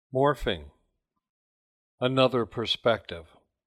Morphing, another perspective.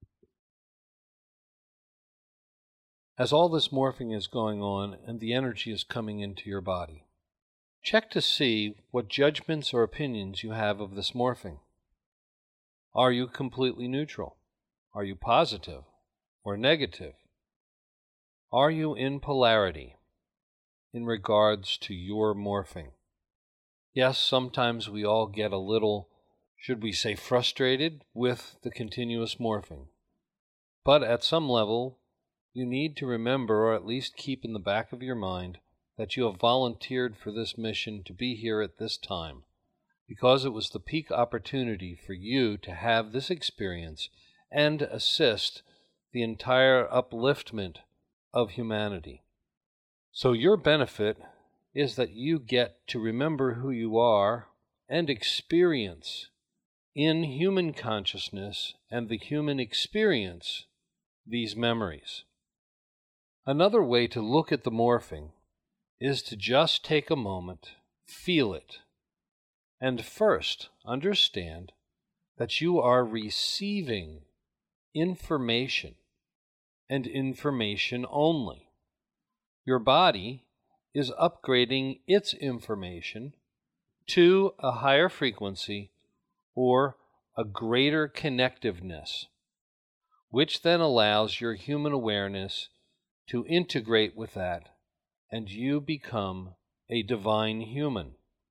As all this morphing is going on and the energy is coming into your body, check to see what judgments or opinions you have of this morphing. Are you completely neutral? Are you positive or negative? Are you in polarity in regards to your morphing? Yes, sometimes we all get a little, should we say, frustrated with the continuous morphing. But at some level, you need to remember, or at least keep in the back of your mind, that you have volunteered for this mission to be here at this time, because it was the peak opportunity for you to have this experience and assist the entire upliftment of humanity. So your benefit is that you get to remember who you are and experience in human consciousness and the human experience these memories. Another way to look at the morphing is to just take a moment, feel it, and first understand that you are receiving information and information only. Your body is upgrading its information to a higher frequency or a greater connectiveness, which then allows your human awareness to integrate with that, and you become a divine human.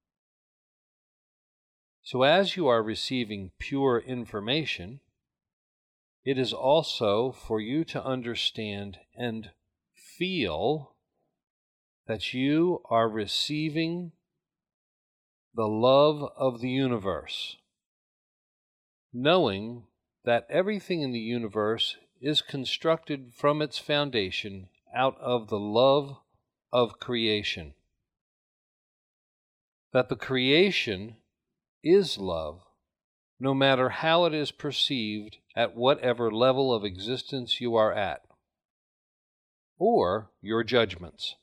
So as you are receiving pure information, it is also for you to understand and feel that you are receiving the love of the universe, knowing that everything in the universe is constructed from its foundation out of the love of creation. That the creation is love, no matter how it is perceived at whatever level of existence you are at, or your judgments.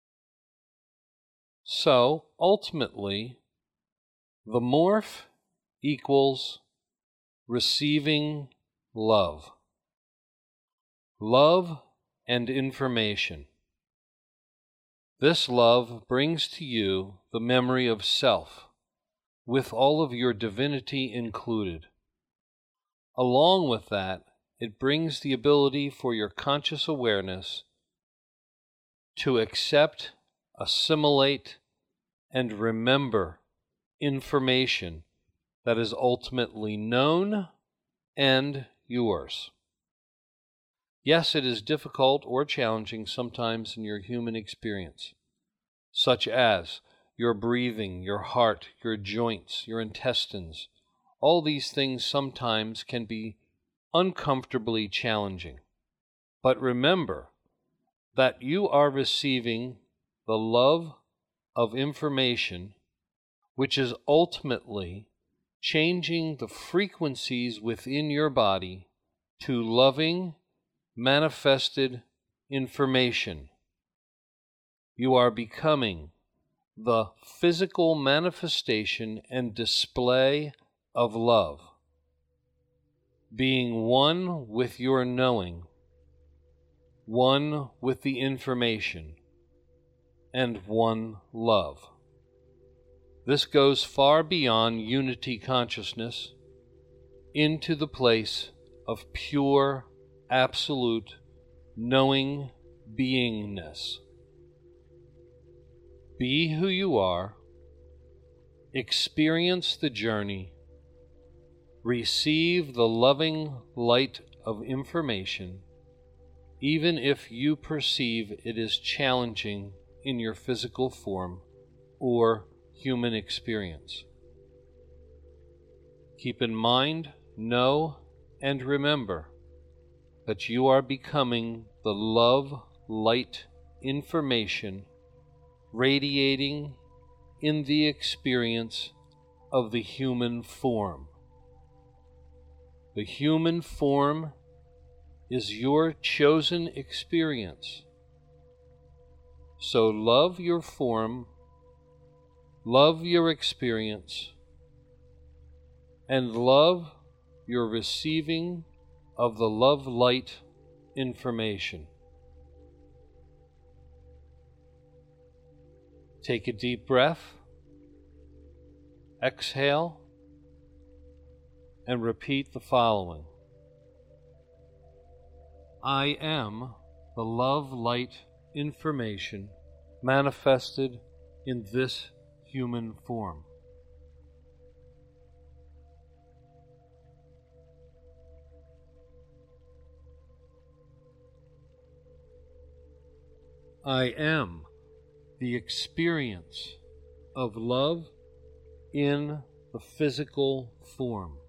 So, ultimately, the morph equals receiving love. Love and information. This love brings to you the memory of self, with all of your divinity included. Along with that, it brings the ability for your conscious awareness to accept, assimilate, and remember information that is ultimately known and yours. Yes, it is difficult or challenging sometimes in your human experience, such as your breathing, your heart, your joints, your intestines. All these things sometimes can be uncomfortably challenging. But remember that you are receiving the love of information, which is ultimately changing the frequencies within your body to loving, manifested information. You are becoming the physical manifestation and display of love, being one with your knowing, one with the information, and one love. This goes far beyond unity consciousness into the place of pure, absolute, knowing beingness. Be who you are, experience the journey, receive the loving light of information, even if you perceive it is challenging in your physical form or human experience. Keep in mind, know, and remember that you are becoming the love, light, information radiating in the experience of the human form. The human form is your chosen experience. So love your form, love your experience, and love your receiving of the love light information. Take a deep breath, exhale, and repeat the following. I am the love light information manifested in this human form. I am the experience of love in the physical form.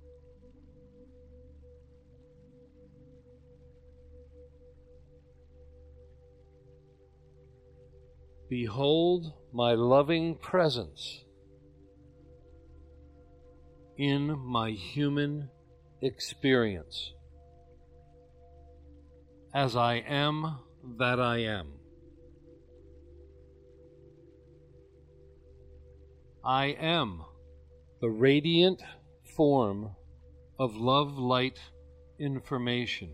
Behold my loving presence in my human experience, as I am that I am. I am the radiant form of love light information.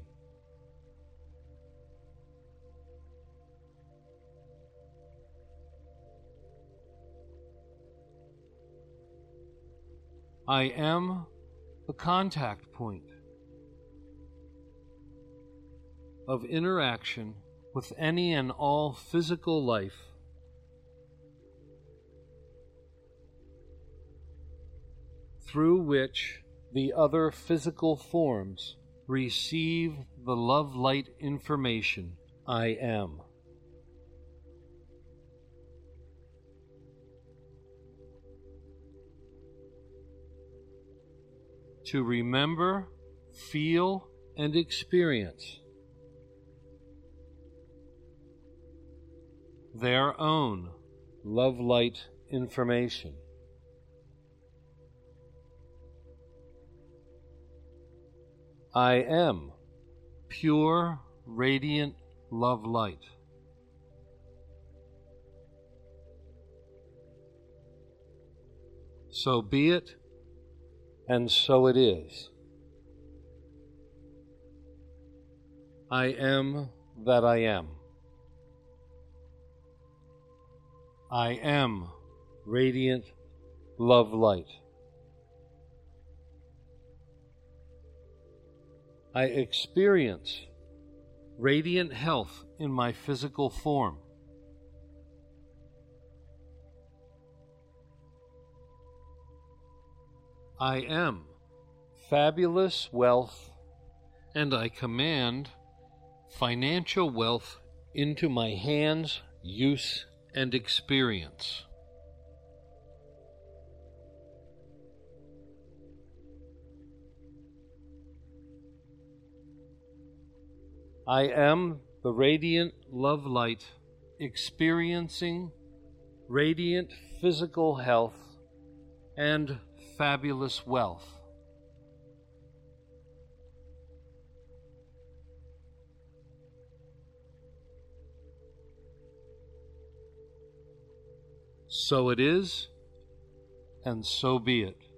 I am the contact point of interaction with any and all physical life through which the other physical forms receive the love light information I am. To remember, feel, and experience their own love light information. I am pure, radiant love light. So be it, and so it is. I am that I am. I am radiant love light. I experience radiant health in my physical form. I am fabulous wealth, and I command financial wealth into my hands, use, and experience. I am the radiant love light experiencing radiant physical health and fabulous wealth. So it is, and so be it.